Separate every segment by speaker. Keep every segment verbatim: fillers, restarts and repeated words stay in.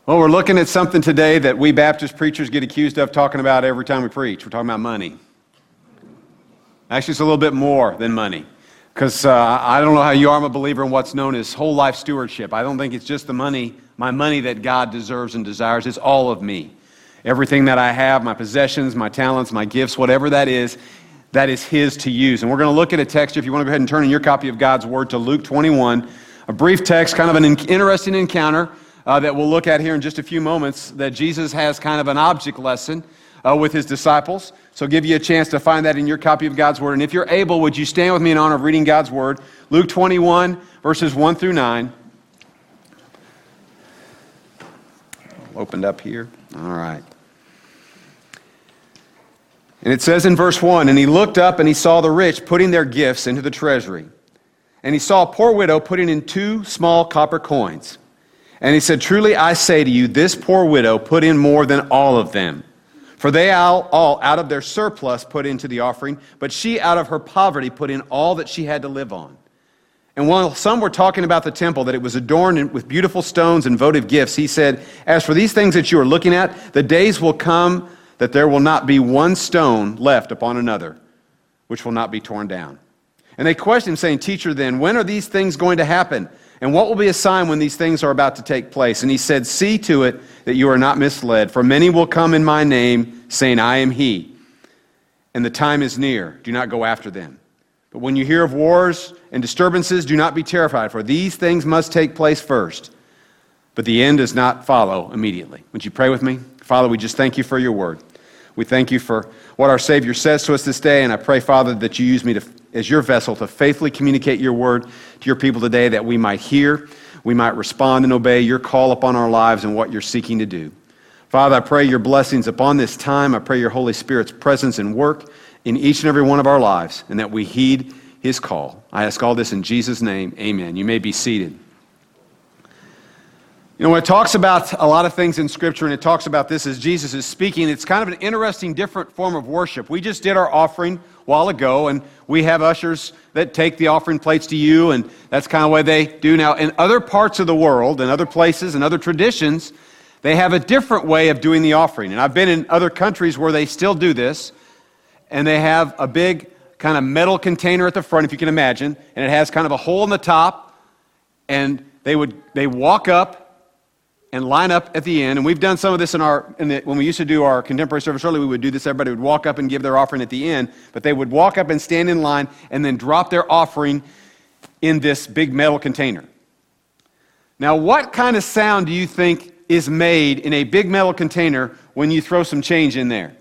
Speaker 1: Well, we're looking at something today that we Baptist preachers get accused of talking about every time we preach. We're talking about money. Actually, it's a little bit more than money. Because uh, I don't know how you are, I'm a believer in what's known as whole life stewardship. I don't think it's just the money, my money that God deserves and desires. It's all of me. Everything that I have, my possessions, my talents, my gifts, whatever that is, that is His to use. And we're going to look at a text, if you want to go ahead and turn in your copy of God's Word to Luke twenty-one, a brief text, kind of an interesting encounter uh, that we'll look at here in just a few moments, that Jesus has kind of an object lesson uh, with His disciples. So I'll give you a chance to find that in your copy of God's Word. And if you're able, would you stand with me in honor of reading God's Word? Luke twenty-one, verses one through nine. Opened up here. All right. And it says in verse one, "And he looked up and he saw the rich putting their gifts into the treasury. And he saw a poor widow putting in two small copper coins. And he said, 'Truly I say to you, this poor widow put in more than all of them. For they all, all out of their surplus put into the offering, but she out of her poverty put in all that she had to live on.' And while some were talking about the temple, that it was adorned with beautiful stones and votive gifts, he said, 'As for these things that you are looking at, the days will come that there will not be one stone left upon another, which will not be torn down.' And they questioned him, saying, 'Teacher, then, when are these things going to happen? And what will be a sign when these things are about to take place?' And he said, 'See to it that you are not misled, for many will come in my name, saying, I am he. And the time is near. Do not go after them. But when you hear of wars and disturbances, do not be terrified, for these things must take place first. But the end does not follow immediately.'" Would you pray with me? Father, we just thank you for your word. We thank you for what our Savior says to us this day, and I pray, Father, that you use me to, as your vessel to faithfully communicate your word to your people today, that we might hear, we might respond and obey your call upon our lives and what you're seeking to do. Father, I pray your blessings upon this time. I pray your Holy Spirit's presence and work in each and every one of our lives, and that we heed his call. I ask all this in Jesus' name, amen. You may be seated. You know, when it talks about a lot of things in Scripture, and it talks about this as Jesus is speaking, it's kind of an interesting, different form of worship. We just did our offering a while ago, and we have ushers that take the offering plates to you, and that's kind of what they do now. In other parts of the world, in other places, and other traditions, they have a different way of doing the offering. And I've been in other countries where they still do this, and they have a big kind of metal container at the front, if you can imagine, and it has kind of a hole in the top, and they would they walk up and line up at the end. And we've done some of this in our, in the, when we used to do our contemporary service early, we would do this. Everybody would walk up and give their offering at the end, but they would walk up and stand in line and then drop their offering in this big metal container. Now, what kind of sound do you think is made in a big metal container when you throw some change in there?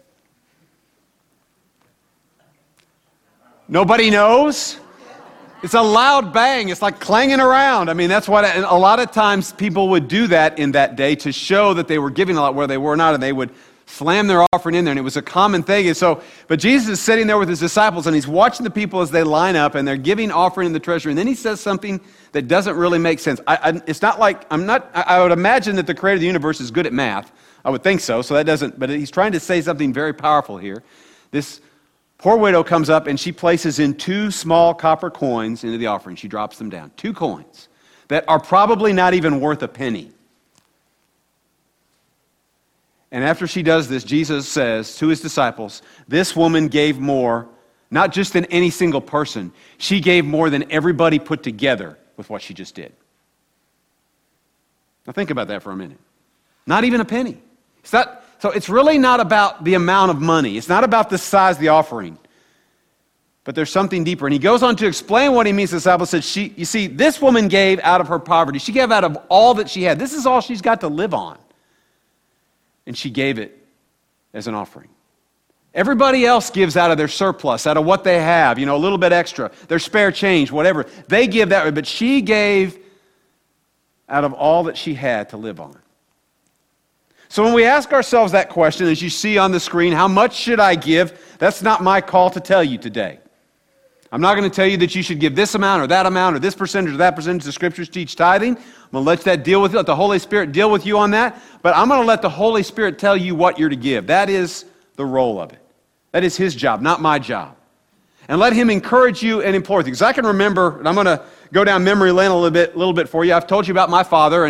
Speaker 1: Nobody knows? It's a loud bang. It's like clanging around. I mean, that's what, and a lot of times people would do that in that day to show that they were giving a lot where they were not, and they would slam their offering in there, and it was a common thing. And so, but Jesus is sitting there with his disciples, and he's watching the people as they line up, and they're giving offering in the treasury, and then he says something that doesn't really make sense. I, I, it's not like, I'm not, I, I would imagine that the creator of the universe is good at math. I would think so, so that doesn't, but he's trying to say something very powerful here. This poor widow comes up and she places in two small copper coins into the offering. She drops them down. Two coins that are probably not even worth a penny. And after she does this, Jesus says to his disciples, this woman gave more, not just than any single person. She gave more than everybody put together with what she just did. Now think about that for a minute. Not even a penny. It's not... So it's really not about the amount of money. It's not about the size of the offering. But there's something deeper. And he goes on to explain what he means. The disciple said, she, you see, this woman gave out of her poverty. She gave out of all that she had. This is all she's got to live on. And she gave it as an offering. Everybody else gives out of their surplus, out of what they have, you know, a little bit extra, their spare change, whatever. They give that way. But she gave out of all that she had to live on. So when we ask ourselves that question, as you see on the screen, how much should I give? That's not my call to tell you today. I'm not going to tell you that you should give this amount or that amount or this percentage or that percentage. The Scriptures teach tithing. I'm going to let that deal with you, let the Holy Spirit deal with you on that. But I'm going to let the Holy Spirit tell you what you're to give. That is the role of it. That is his job, not my job. And let him encourage you and implore you. Because I can remember, and I'm going to go down memory lane a little bit, little bit for you. I've told you about my father, and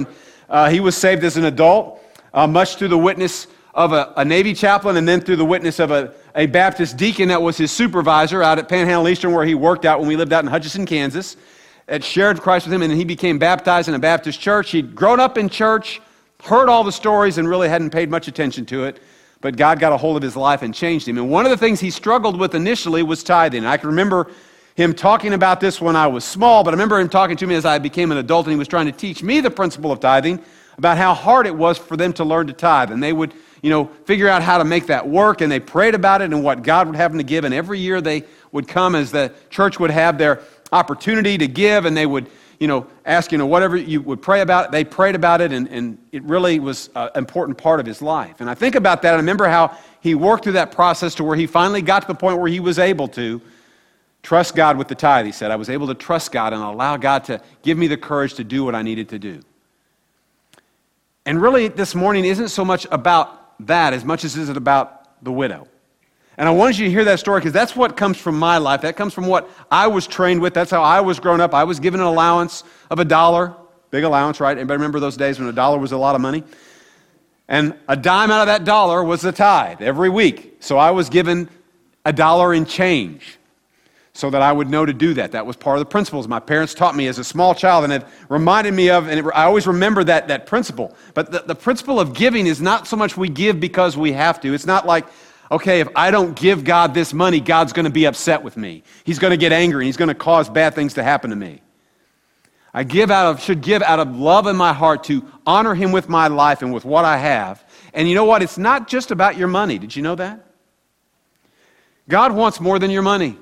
Speaker 1: Uh, he was saved as an adult, uh, much through the witness of a, a Navy chaplain and then through the witness of a, a Baptist deacon that was his supervisor out at Panhandle Eastern, where he worked out when we lived out in Hutchinson, Kansas, that shared Christ with him, and then he became baptized in a Baptist church. He'd grown up in church, heard all the stories, and really hadn't paid much attention to it, but God got a hold of his life and changed him. And one of the things he struggled with initially was tithing. And I can remember him talking about this when I was small, but I remember him talking to me as I became an adult, and he was trying to teach me the principle of tithing, about how hard it was for them to learn to tithe. And they would, you know, figure out how to make that work, and they prayed about it and what God would have them to give. And every year they would come as the church would have their opportunity to give, and they would, you know, ask, you know, whatever you would pray about. They prayed about it, and, and it really was an important part of his life. And I think about that, and I remember how he worked through that process to where he finally got to the point where he was able to trust God with the tithe. He said, I was able to trust God and allow God to give me the courage to do what I needed to do. And really, this morning isn't so much about that as much as it is about the widow. And I wanted you to hear that story because that's what comes from my life. That comes from what I was trained with. That's how I was grown up. I was given an allowance of a dollar. Big allowance, right? Anybody remember those days when a dollar was a lot of money? And a dime out of that dollar was the tithe every week. So I was given a dollar in change so that I would know to do that. That was part of the principles my parents taught me as a small child, and it reminded me of, and it, I always remember that, that principle. But the, the principle of giving is not so much we give because we have to. It's not like, okay, if I don't give God this money, God's going to be upset with me. He's going to get angry, and he's going to cause bad things to happen to me. I give out of, should give out of love in my heart to honor him with my life and with what I have. And you know what? It's not just about your money. Did you know that? God wants more than your money.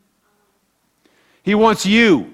Speaker 1: He wants you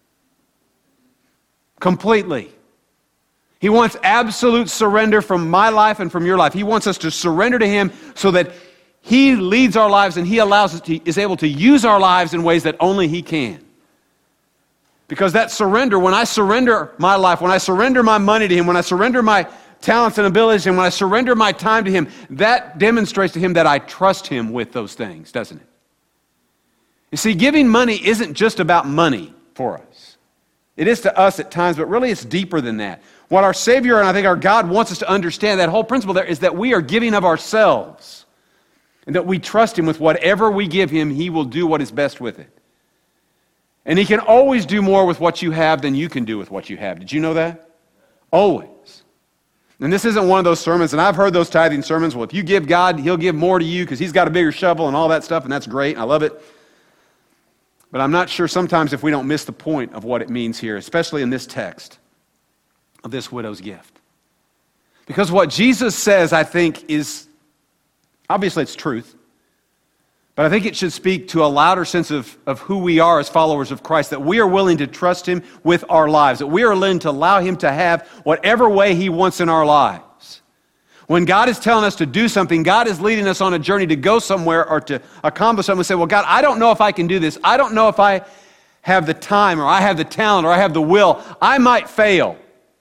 Speaker 1: completely. He wants absolute surrender from my life and from your life. He wants us to surrender to him so that he leads our lives and he allows us to, is able to use our lives in ways that only he can. Because that surrender, when I surrender my life, when I surrender my money to him, when I surrender my talents and abilities, and when I surrender my time to him, that demonstrates to him that I trust him with those things, doesn't it? You see, giving money isn't just about money for us. It is to us at times, but really it's deeper than that. What our Savior and I think our God wants us to understand, that whole principle there, is that we are giving of ourselves and that we trust him with whatever we give him, he will do what is best with it. And he can always do more with what you have than you can do with what you have. Did you know that? Always. And this isn't one of those sermons, and I've heard those tithing sermons, well, if you give God, he'll give more to you because he's got a bigger shovel and all that stuff, and that's great, and I love it. But I'm not sure sometimes if we don't miss the point of what it means here, especially in this text of this widow's gift. Because what Jesus says, I think, is, obviously it's truth, but I think it should speak to a louder sense of, of who we are as followers of Christ, that we are willing to trust him with our lives, that we are willing to allow him to have whatever way he wants in our lives. When God is telling us to do something, God is leading us on a journey to go somewhere or to accomplish something. We say, well, God, I don't know if I can do this. I don't know if I have the time or I have the talent or I have the will. I might fail.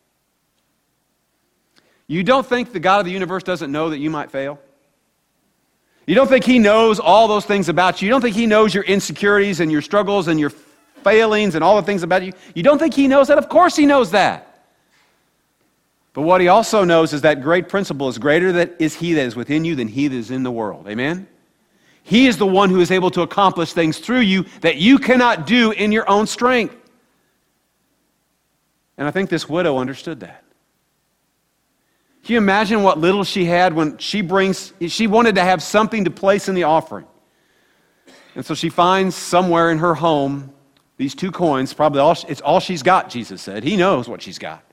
Speaker 1: You don't think the God of the universe doesn't know that you might fail? You don't think he knows all those things about you? You don't think he knows your insecurities and your struggles and your failings and all the things about you? You don't think he knows that? Of course he knows that. But what he also knows is that great principle is greater that is he that is within you than he that is in the world. Amen? He is the one who is able to accomplish things through you that you cannot do in your own strength. And I think this widow understood that. Can you imagine what little she had when she brings, she wanted to have something to place in the offering. And so she finds somewhere in her home these two coins, probably all, it's all she's got, Jesus said. He knows what she's got.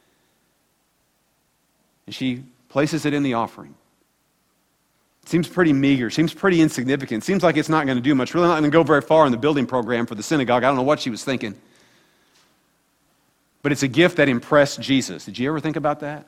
Speaker 1: And she places it in the offering. Seems pretty meager, seems pretty insignificant, seems like it's not going to do much, really not going to go very far in the building program for the synagogue. I don't know what she was thinking. But it's a gift that impressed Jesus. Did you ever think about that?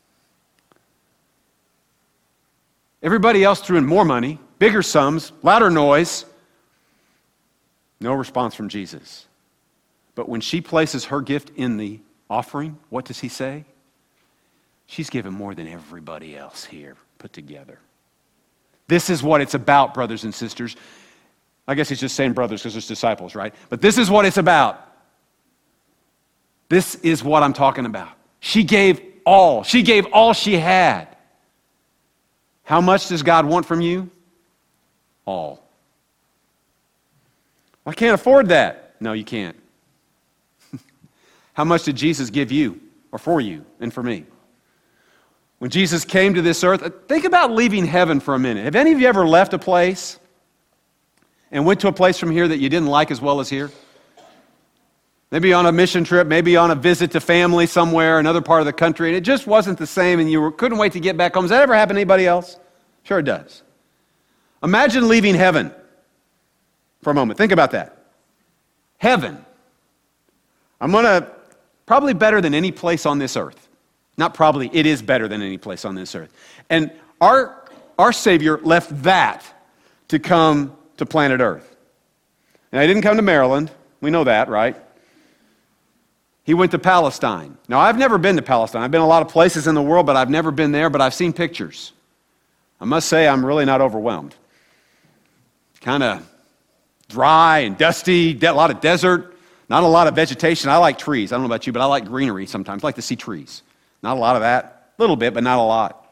Speaker 1: Everybody else threw in more money, bigger sums, louder noise. No response from Jesus. But when she places her gift in the offering, what does he say? She's given more than everybody else here put together. This is what it's about, brothers and sisters. I guess he's just saying brothers because there's disciples, right? But this is what it's about. This is what I'm talking about. She gave all. She gave all she had. How much does God want from you? All. Well, I can't afford that. No, you can't. How much did Jesus give you, or for you, and for me? When Jesus came to this earth, think about leaving heaven for a minute. Have any of you ever left a place and went to a place from here that you didn't like as well as here? Maybe on a mission trip, maybe on a visit to family somewhere, another part of the country, and it just wasn't the same, and you were, couldn't wait to get back home. Does that ever happen to anybody else? Sure it does. Imagine leaving heaven for a moment. Think about that. Heaven. I'm going to, probably better than any place on this earth. Not probably, it is better than any place on this earth. And our, our Savior left that to come to planet Earth. And he didn't come to Maryland. We know that, right? He went to Palestine. Now, I've never been to Palestine. I've been a lot of places in the world, but I've never been there, but I've seen pictures. I must say I'm really not overwhelmed. Kind of dry and dusty, a lot of desert, not a lot of vegetation. I like trees. I don't know about you, but I like greenery sometimes. I like to see trees. Not a lot of that. A little bit, but not a lot.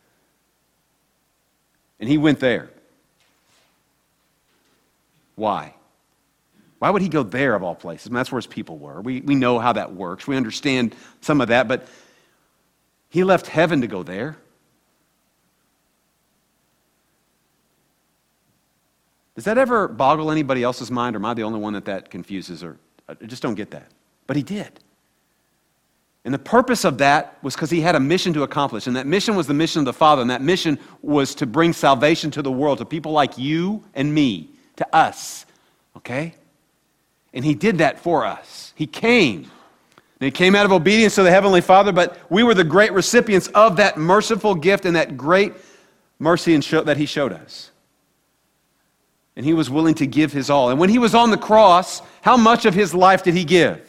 Speaker 1: And he went there. Why? Why would he go there of all places? I mean, that's where his people were. We, we know how that works. We understand some of that, but he left heaven to go there. Does that ever boggle anybody else's mind, or am I the only one that that confuses? Or I just don't get that. But he did. And the purpose of that was because he had a mission to accomplish, and that mission was the mission of the Father, and that mission was to bring salvation to the world, to people like you and me, to us, okay? And he did that for us. He came. And he came out of obedience to the Heavenly Father, but we were the great recipients of that merciful gift and that great mercy and show, that he showed us. And he was willing to give his all. And when he was on the cross, how much of his life did he give?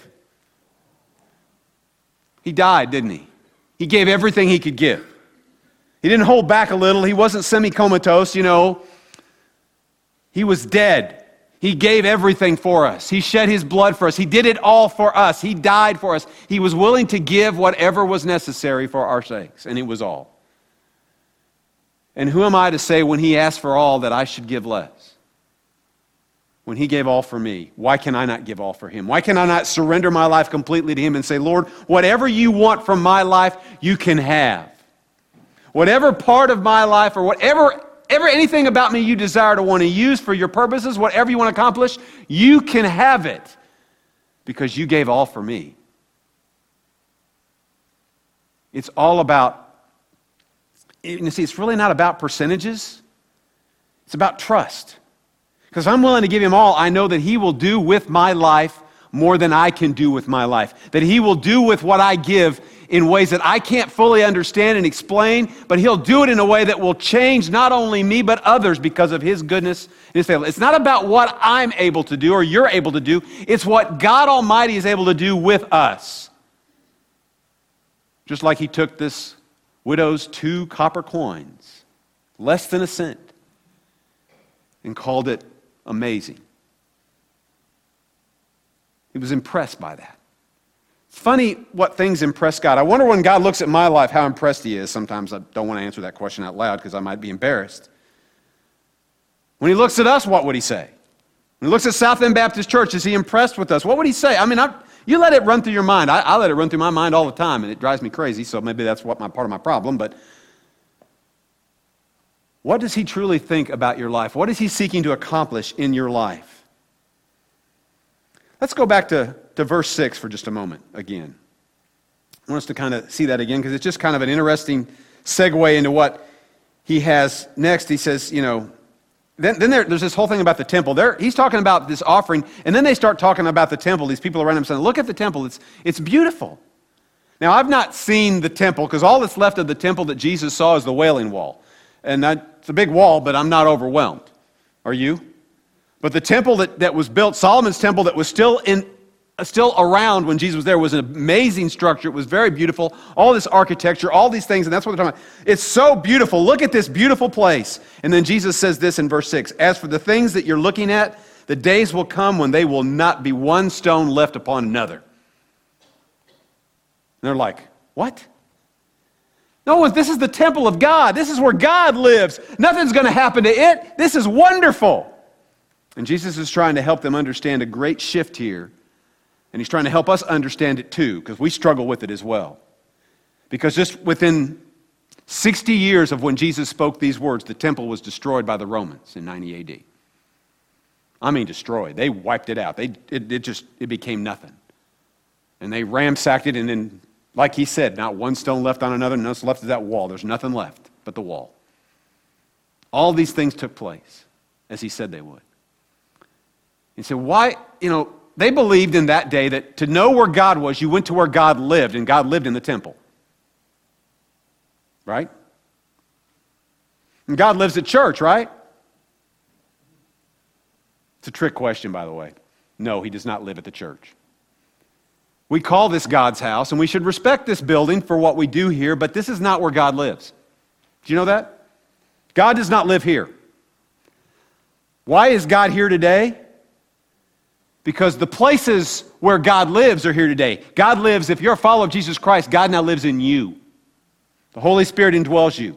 Speaker 1: He died, didn't he? He gave everything he could give. He didn't hold back a little. He wasn't semi-comatose, you know. He was dead. He gave everything for us. He shed his blood for us. He did it all for us. He died for us. He was willing to give whatever was necessary for our sakes, and it was all. And who am I to say when he asked for all that I should give less? When he gave all for me, why can I not give all for him? Why can I not surrender my life completely to him and say, Lord, whatever you want from my life, you can have. Whatever part of my life or whatever, ever anything about me you desire to want to use for your purposes, whatever you want to accomplish, you can have it because you gave all for me. It's all about, you see, it's really not about percentages. It's about trust. Because I'm willing to give him all, I know that he will do with my life more than I can do with my life. That he will do with what I give in ways that I can't fully understand and explain, but he'll do it in a way that will change not only me, but others because of his goodness and his faithfulness. It's not about what I'm able to do or you're able to do. It's what God Almighty is able to do with us. Just like he took this widow's two copper coins, less than a cent, and called it amazing. He was impressed by that. It's funny what things impress God. I wonder when God looks at my life how impressed he is. Sometimes I don't want to answer that question out loud because I might be embarrassed. When he looks at us, what would he say? When he looks at South End Baptist Church, is he impressed with us? What would he say? I mean, I, you let it run through your mind. I, I let it run through my mind all the time, and it drives me crazy, so maybe that's what my part of my problem, but what does he truly think about your life? What is he seeking to accomplish in your life? Let's go back to, to verse six for just a moment again. I want us to kind of see that again because it's just kind of an interesting segue into what he has next. He says, you know, then, then there, there's this whole thing about the temple. There, he's talking about this offering, and then they start talking about the temple. These people around him saying, look at the temple. It's, it's beautiful. Now, I've not seen the temple because all that's left of the temple that Jesus saw is the Wailing Wall. And I, it's a big wall, but I'm not overwhelmed. Are you? But the temple that, that was built, Solomon's temple that was still in, uh, still around when Jesus was there, was an amazing structure. It was very beautiful. All this architecture, all these things, and that's what they're talking about. It's so beautiful. Look at this beautiful place. And then Jesus says this in verse six. As for the things that you're looking at, the days will come when they will not be one stone left upon another. And they're like, what? No, this is the temple of God. This is where God lives. Nothing's going to happen to it. This is wonderful. And Jesus is trying to help them understand a great shift here. And he's trying to help us understand it too, because we struggle with it as well. Because just within sixty years of when Jesus spoke these words, the temple was destroyed by the Romans in ninety A D. I mean destroyed. They wiped it out. They, it, it just, it became nothing. And they ransacked it, and then, like he said, not one stone left on another, nothing left of that wall. There's nothing left but the wall. All these things took place, as he said they would. He said, why, you know, they believed in that day that to know where God was, you went to where God lived, and God lived in the temple. Right? And God lives at church, right? It's a trick question, by the way. No, he does not live at the church. We call this God's house, and we should respect this building for what we do here, but this is not where God lives. Do you know that? God does not live here. Why is God here today? Because the places where God lives are here today. God lives, if you're a follower of Jesus Christ, God now lives in you. The Holy Spirit indwells you.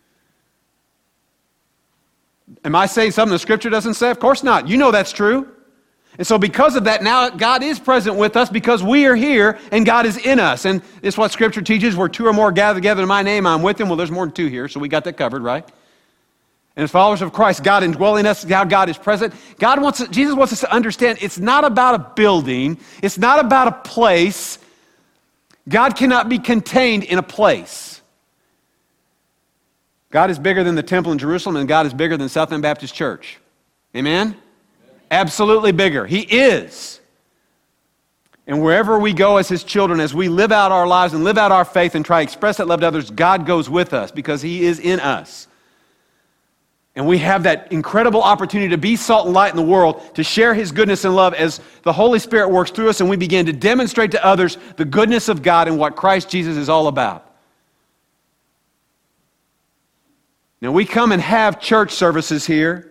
Speaker 1: Am I saying something the Scripture doesn't say? Of course not. You know that's true. And so because of that, now God is present with us because we are here and God is in us. And it's what Scripture teaches, where two or more gather together in my name, I'm with them. Well, there's more than two here, so we got that covered, right? And as followers of Christ, God indwelling us, how God is present. God wants, Jesus wants us to understand it's not about a building. It's not about a place. God cannot be contained in a place. God is bigger than the temple in Jerusalem, and God is bigger than South End Baptist Church. Amen? Absolutely bigger. He is. And wherever we go as His children, as we live out our lives and live out our faith and try to express that love to others, God goes with us because He is in us. And we have that incredible opportunity to be salt and light in the world, to share His goodness and love as the Holy Spirit works through us and we begin to demonstrate to others the goodness of God and what Christ Jesus is all about. Now, we come and have church services here,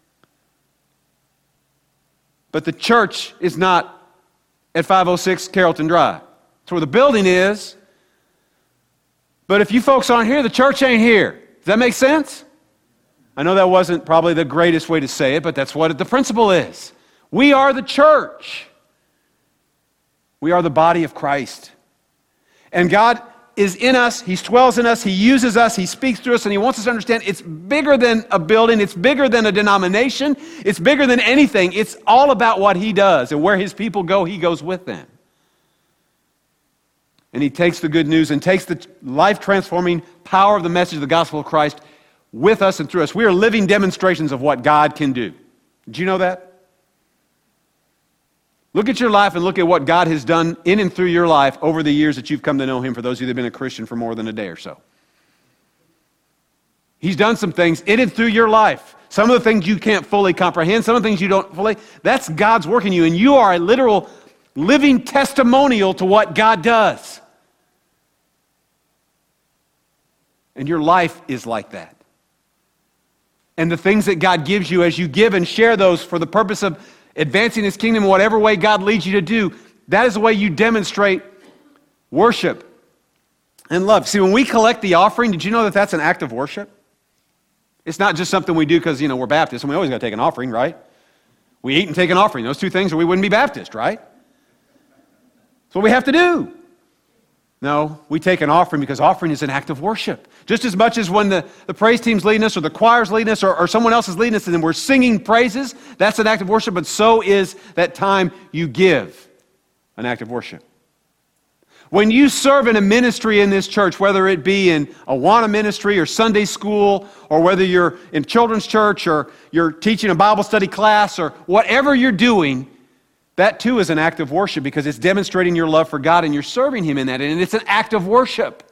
Speaker 1: but the church is not at five oh six Carrollton Drive. It's where the building is. But if you folks aren't here, the church ain't here. Does that make sense? I know that wasn't probably the greatest way to say it, but that's what the principle is. We are the church. We are the body of Christ. And God is in us, He dwells in us, He uses us, He speaks through us, and He wants us to understand it's bigger than a building, it's bigger than a denomination, it's bigger than anything. It's all about what He does, and where His people go, He goes with them. And He takes the good news and takes the life-transforming power of the message of the gospel of Christ with us and through us. We are living demonstrations of what God can do. Did you know that? Look at your life and look at what God has done in and through your life over the years that you've come to know Him, for those of you that have been a Christian for more than a day or so. He's done some things in and through your life. Some of the things you can't fully comprehend, some of the things you don't fully, that's God's work in you, and you are a literal living testimonial to what God does. And your life is like that. And the things that God gives you as you give and share those for the purpose of advancing His kingdom in whatever way God leads you to do, that is the way you demonstrate worship and love. See, when we collect the offering, did you know that that's an act of worship? It's not just something we do because, you know, we're Baptists and we always got to take an offering, right? We eat and take an offering. Those two things or we wouldn't be Baptist, right? That's what we have to do. No, we take an offering because offering is an act of worship. Just as much as when the, the praise team's leading us or the choir's leading us or, or someone else is leading us and then we're singing praises, that's an act of worship, but so is that time you give an act of worship. When you serve in a ministry in this church, whether it be in Awana ministry or Sunday school, or whether you're in children's church or you're teaching a Bible study class or whatever you're doing, that too is an act of worship because it's demonstrating your love for God and you're serving Him in that, and it's an act of worship.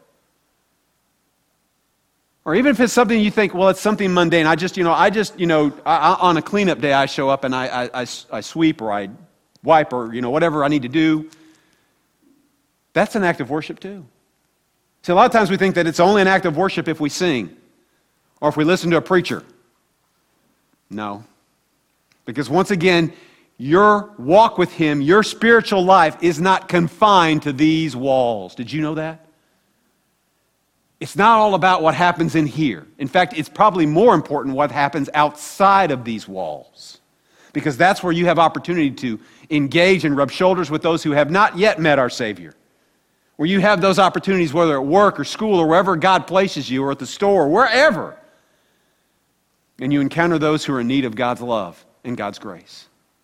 Speaker 1: Or even if it's something you think, well, it's something mundane. I just, you know, I just, you know, I, on a cleanup day, I show up and I, I, I, I sweep or I wipe or, you know, whatever I need to do. That's an act of worship too. See, a lot of times we think that it's only an act of worship if we sing or if we listen to a preacher. No. Because once again, your walk with Him, your spiritual life is not confined to these walls. Did you know that? It's not all about what happens in here. In fact, it's probably more important what happens outside of these walls, because that's where you have opportunity to engage and rub shoulders with those who have not yet met our Savior, where you have those opportunities, whether at work or school or wherever God places you, or at the store, or wherever, and you encounter those who are in need of God's love and God's grace.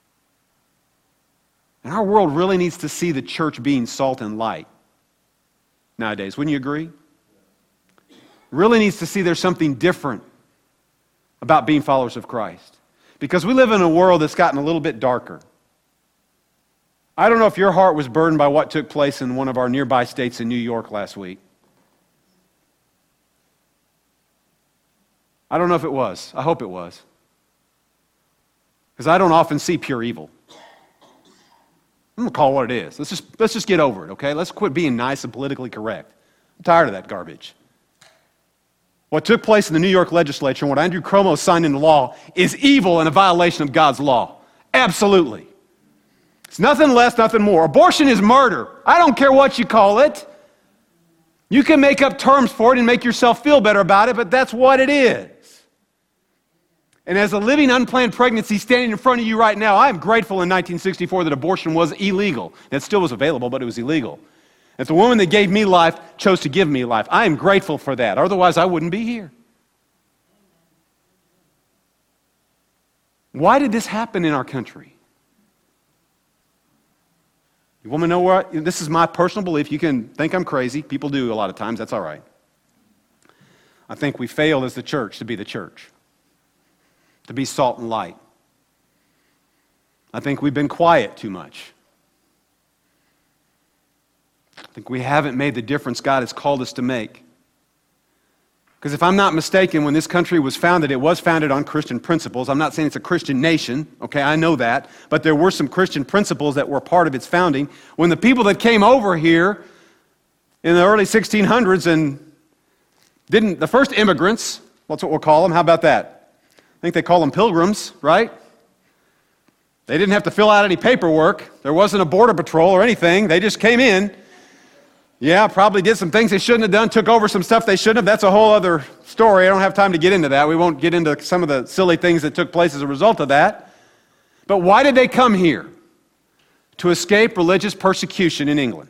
Speaker 1: And our world really needs to see the church being salt and light nowadays. Wouldn't you agree? Really needs to see there's something different about being followers of Christ. Because we live in a world that's gotten a little bit darker. I don't know if your heart was burdened by what took place in one of our nearby states in New York last week. I don't know if it was. I hope it was. Because I don't often see pure evil. I'm going to call it what it is. Let's just, let's just get over it, okay? Let's quit being nice and politically correct. I'm tired of that garbage. What took place in the New York legislature and what Andrew Cuomo signed into law is evil and a violation of God's law. Absolutely. It's nothing less, nothing more. Abortion is murder. I don't care what you call it. You can make up terms for it and make yourself feel better about it, but that's what it is. And as a living unplanned pregnancy standing in front of you right now, I am grateful in nineteen sixty-four that abortion was illegal. It still was available, but it was illegal. If the woman that gave me life chose to give me life, I am grateful for that. Otherwise, I wouldn't be here. Why did this happen in our country? You want to know where? I, this is my personal belief. You can think I'm crazy. People do a lot of times. That's all right. I think we failed as the church to be the church, to be salt and light. I think we've been quiet too much. I think we haven't made the difference God has called us to make. Because if I'm not mistaken, when this country was founded, it was founded on Christian principles. I'm not saying it's a Christian nation, okay, I know that, but there were some Christian principles that were part of its founding. When the people that came over here in the early sixteen hundreds and didn't, the first immigrants, that's what we'll call them, how about that? I think they call them pilgrims, right? They didn't have to fill out any paperwork. There wasn't a border patrol or anything. They just came in. Yeah, probably did some things they shouldn't have done, took over some stuff they shouldn't have. That's a whole other story. I don't have time to get into that. We won't get into some of the silly things that took place as a result of that. But why did they come here? To escape religious persecution in England.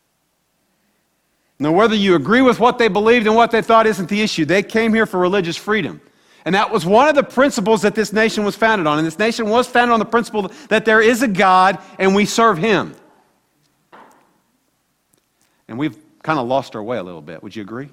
Speaker 1: Now, whether you agree with what they believed and what they thought isn't the issue. They came here for religious freedom. And that was one of the principles that this nation was founded on. And this nation was founded on the principle that there is a God and we serve Him. And we've kind of lost our way a little bit. Would you agree?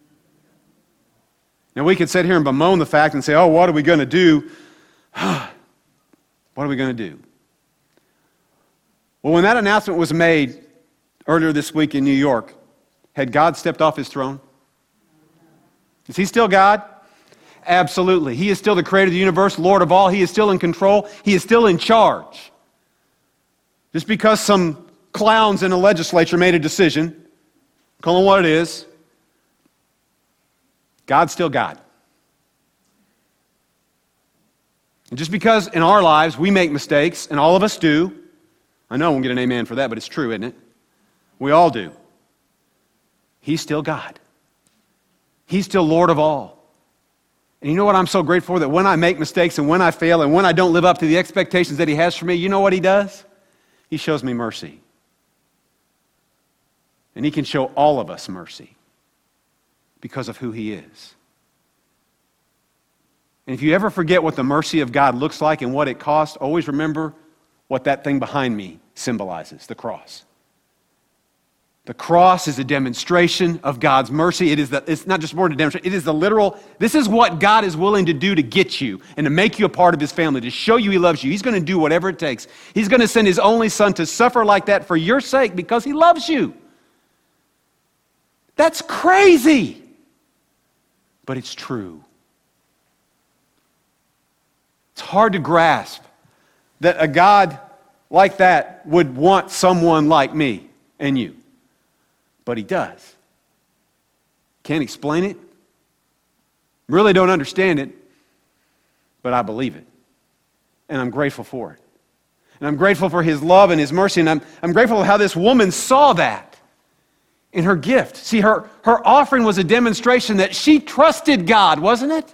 Speaker 1: Now, we could sit here and bemoan the fact and say, oh, what are we going to do? What are we going to do? Well, when that announcement was made earlier this week in New York, had God stepped off His throne? Is He still God? Absolutely. He is still the creator of the universe, Lord of all. He is still in control. He is still in charge. Just because some clowns in the legislature made a decision, call it what it is, God's still God. And just because in our lives we make mistakes, and all of us do, I know I won't get an amen for that, but it's true, isn't it? We all do. He's still God. He's still Lord of all. And you know what I'm so grateful for? That when I make mistakes and when I fail and when I don't live up to the expectations that He has for me, you know what He does? He shows me mercy. And He can show all of us mercy because of who He is. And if you ever forget what the mercy of God looks like and what it costs, always remember what that thing behind me symbolizes, the cross. The cross is a demonstration of God's mercy. It is the, it's not just more to demonstrate, it is the literal, this is what God is willing to do to get you and to make you a part of His family, to show you He loves you. He's going to do whatever it takes. He's going to send His only Son to suffer like that for your sake because He loves you. That's crazy, but it's true. It's hard to grasp that a God like that would want someone like me and you, but He does. Can't explain it, really don't understand it, but I believe it, and I'm grateful for it. And I'm grateful for His love and His mercy, and I'm, I'm grateful for how this woman saw that. in her gift. See, her, her offering was a demonstration that she trusted God, wasn't it?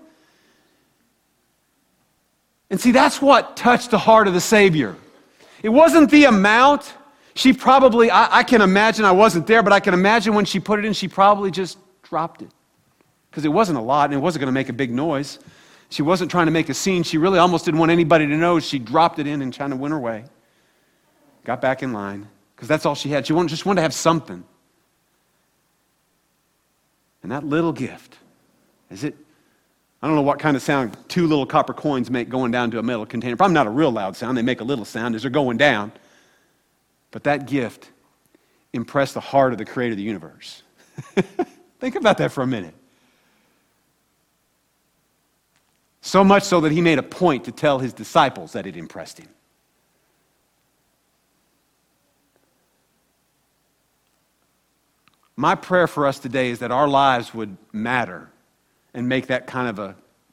Speaker 1: And see, that's what touched the heart of the Savior. It wasn't the amount. She probably, I, I can imagine, I wasn't there, but I can imagine when she put it in, she probably just dropped it. Because it wasn't a lot, and it wasn't going to make a big noise. She wasn't trying to make a scene. She really almost didn't want anybody to know. She dropped it in and kind of went her way. Got back in line, because that's all she had. She wanted, just wanted to have something. And that little gift, is it, I don't know what kind of sound two little copper coins make going down to a metal container. Probably not a real loud sound. They make a little sound as they're going down. But that gift impressed the heart of the creator of the universe. Think about that for a minute. So much so that he made a point to tell his disciples that it impressed him. My prayer for us today is that our lives would matter and make that kind of a,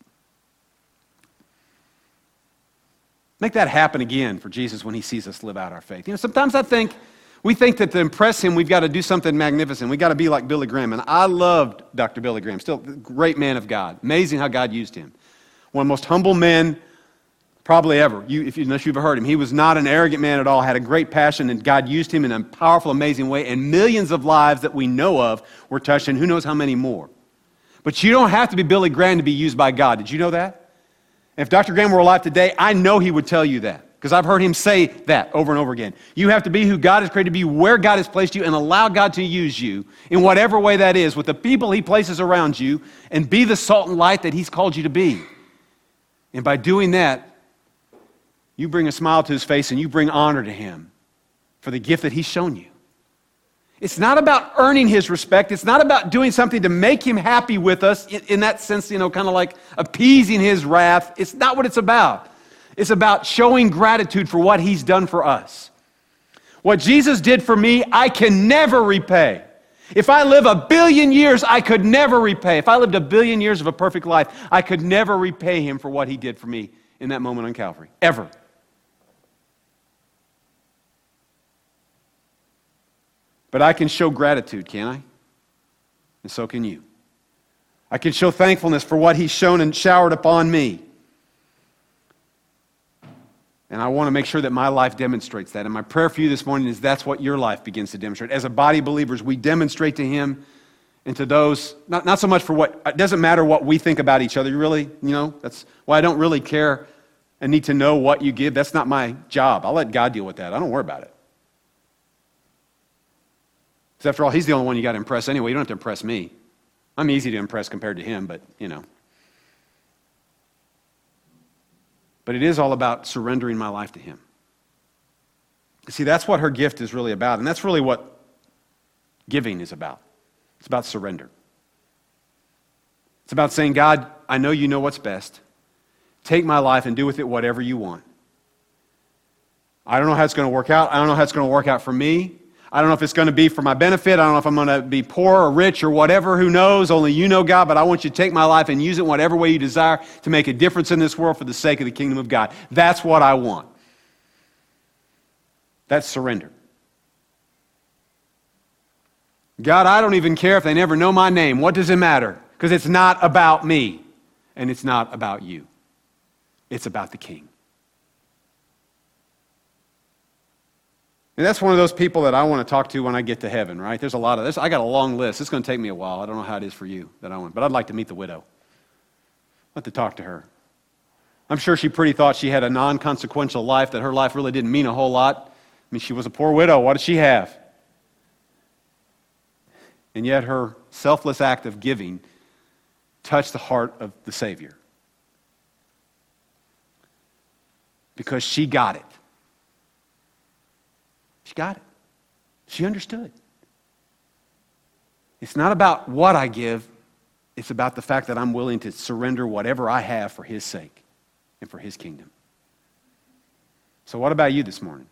Speaker 1: make that happen again for Jesus when he sees us live out our faith. You know, sometimes I think, we think that to impress him, we've got to do something magnificent. We've got to be like Billy Graham. And I loved Doctor Billy Graham, still a great man of God. Amazing how God used him. One of the most humble men probably ever, you, if you, unless you've heard him. He was not an arrogant man at all, had a great passion, and God used him in a powerful, amazing way. And millions of lives that we know of were touched, and who knows how many more. But you don't have to be Billy Graham to be used by God. Did you know that? And if Doctor Graham were alive today, I know he would tell you that. Because I've heard him say that over and over again. You have to be who God has created to be, where God has placed you, and allow God to use you in whatever way that is, with the people he places around you, and be the salt and light that he's called you to be. And by doing that, you bring a smile to his face and you bring honor to him for the gift that he's shown you. It's not about earning his respect. It's not about doing something to make him happy with us in, in that sense, you know, kind of like appeasing his wrath. It's not what it's about. It's about showing gratitude for what he's done for us. What Jesus did for me, I can never repay. If I live a billion years, I could never repay. If I lived a billion years of a perfect life, I could never repay him for what he did for me in that moment on Calvary, ever. But I can show gratitude, can I? And so can you. I can show thankfulness for what he's shown and showered upon me. And I want to make sure that my life demonstrates that. And my prayer for you this morning is that's what your life begins to demonstrate. As a body of believers, we demonstrate to him and to those, not, not so much for what, it doesn't matter what we think about each other, really, you know, that's why I don't really care and need to know what you give. That's not my job. I'll let God deal with that. I don't worry about it. Because after all, he's the only one you got to impress anyway. You don't have to impress me. I'm easy to impress compared to him, but, you know. But it is all about surrendering my life to him. See, that's what her gift is really about, and that's really what giving is about. It's about surrender. It's about saying, God, I know you know what's best. Take my life and do with it whatever you want. I don't know how it's going to work out. I don't know how it's going to work out for me. I don't know if it's going to be for my benefit. I don't know if I'm going to be poor or rich or whatever. Who knows? Only you know, God. But I want you to take my life and use it in whatever way you desire to make a difference in this world for the sake of the kingdom of God. That's what I want. That's surrender. God, I don't even care if they never know my name. What does it matter? Because it's not about me, and it's not about you. It's about the King. And that's one of those people that I want to talk to when I get to heaven, right? There's a lot of this. I got a long list. It's going to take me a while. I don't know how it is for you that I want, but I'd like to meet the widow. I'd like to talk to her. I'm sure she pretty thought she had a non-consequential life, that her life really didn't mean a whole lot. I mean, she was a poor widow. What did she have? And yet her selfless act of giving touched the heart of the Savior. Because she got it. She got it. She understood. It's not about what I give. It's about the fact that I'm willing to surrender whatever I have for his sake and for his kingdom. So what about you this morning?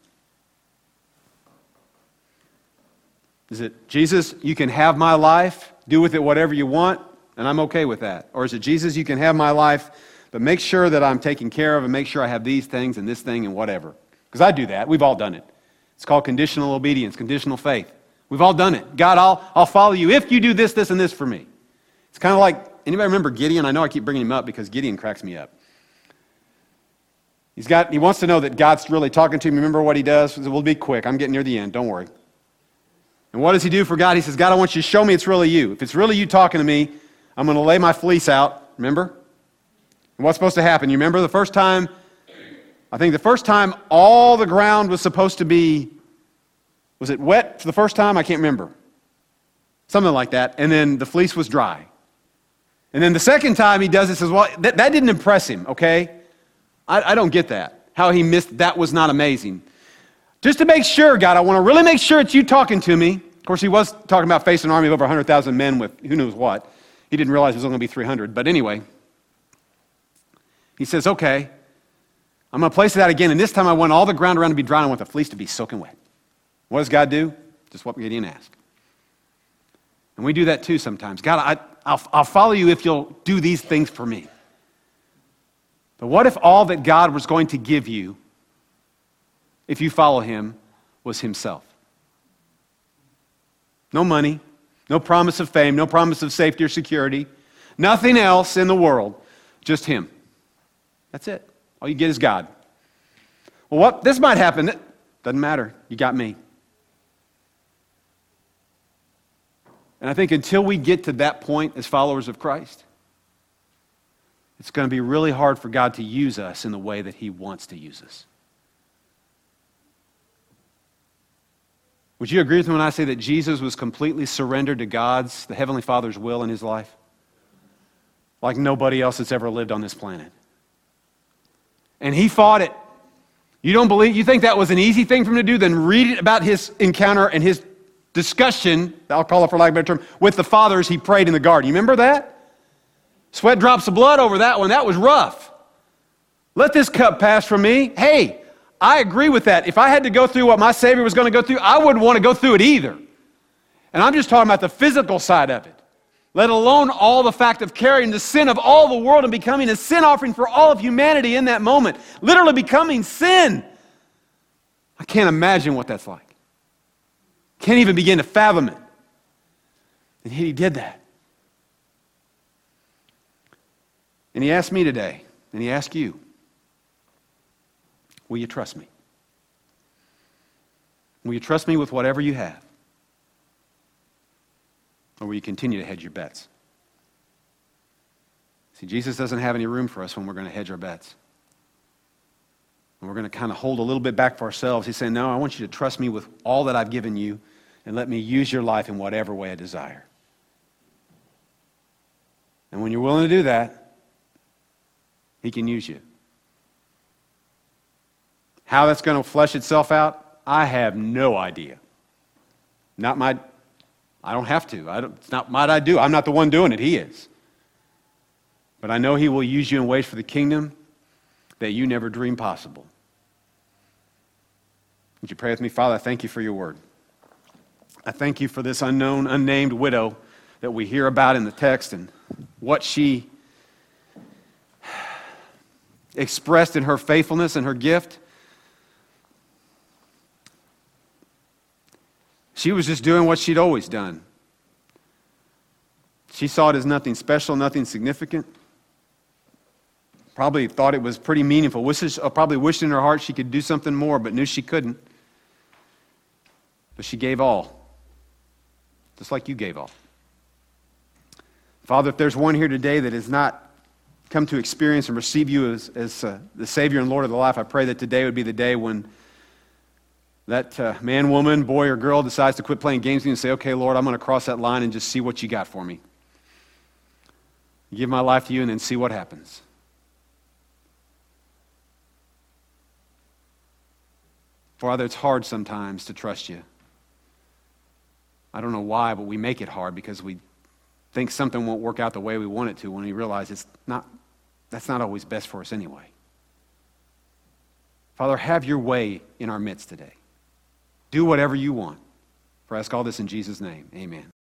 Speaker 1: Is it, Jesus, you can have my life, do with it whatever you want, and I'm okay with that? Or is it, Jesus, you can have my life, but make sure that I'm taken care of and make sure I have these things and this thing and whatever? Because I do that. We've all done it. It's called conditional obedience, conditional faith. We've all done it. God, I'll, I'll follow you if you do this, this, and this for me. It's kind of like, anybody remember Gideon? I know I keep bringing him up because Gideon cracks me up. He's got, he wants to know that God's really talking to him. Remember what he does? He says, we'll be quick. I'm getting near the end. Don't worry. And what does he do for God? He says, God, I want you to show me it's really you. If it's really you talking to me, I'm going to lay my fleece out. Remember? And what's supposed to happen? You remember the first time, I think the first time all the ground was supposed to be, was it wet for the first time? I can't remember. Something like that. And then the fleece was dry. And then the second time he does it, says, well, that, that didn't impress him, okay? I, I don't get that. How he missed, that was not amazing. Just to make sure, God, I want to really make sure it's you talking to me. Of course, he was talking about facing an army of over one hundred thousand men with who knows what. He didn't realize it was only going to be three hundred. But anyway, he says, okay, I'm going to place it out again. And this time I want all the ground around to be dry and I want the fleece to be soaking wet. What does God do? Just what Gideon asked. And we do that too sometimes. God, I, I'll, I'll follow you if you'll do these things for me. But what if all that God was going to give you, if you follow him, was himself? No money, no promise of fame, no promise of safety or security, nothing else in the world, just him. That's it. All you get is God. Well, what this might happen. Doesn't matter. You got me. And I think until we get to that point as followers of Christ, it's going to be really hard for God to use us in the way that he wants to use us. Would you agree with me when I say that Jesus was completely surrendered to God's, the Heavenly Father's will in his life? Like nobody else that's ever lived on this planet. And he fought it. You don't believe, you think that was an easy thing for him to do? Then read about his encounter and his discussion, I'll call it for lack of a better term, with the fathers he prayed in the garden. You remember that? Sweat drops of blood over that one. That was rough. Let this cup pass from me. Hey, I agree with that. If I had to go through what my Savior was going to go through, I wouldn't want to go through it either. And I'm just talking about the physical side of it. Let alone all the fact of carrying the sin of all the world and becoming a sin offering for all of humanity in that moment. Literally becoming sin. I can't imagine what that's like. Can't even begin to fathom it. And he did that. And he asked me today, and he asked you, will you trust me? Will you trust me with whatever you have? Or will you continue to hedge your bets? See, Jesus doesn't have any room for us when we're going to hedge our bets. And we're going to kind of hold a little bit back for ourselves. He's saying, no, I want you to trust me with all that I've given you and let me use your life in whatever way I desire. And when you're willing to do that, he can use you. How that's going to flesh itself out, I have no idea. Not my, I don't have to. I don't, it's not what I do. I'm not the one doing it. He is. But I know he will use you in ways for the kingdom that you never dreamed possible. Would you pray with me? Father, I thank you for your word. I thank you for this unknown, unnamed widow that we hear about in the text and what she expressed in her faithfulness and her gift. She was just doing what she'd always done. She saw it as nothing special, nothing significant. Probably thought it was pretty meaningful. Wishes, probably wished in her heart she could do something more, but knew she couldn't. But she gave all. Just like you gave all. Father, if there's one here today that has not come to experience and receive you as, as uh, the Savior and Lord of their life, I pray that today would be the day when that uh, man, woman, boy, or girl decides to quit playing games with you and say, okay, Lord, I'm going to cross that line and just see what you got for me. Give my life to you and then see what happens. Father, it's hard sometimes to trust you. I don't know why, but we make it hard because we think something won't work out the way we want it to when we realize it's not, that's not always best for us anyway. Father, have your way in our midst today. Do whatever you want. For I ask all this in Jesus' name. Amen.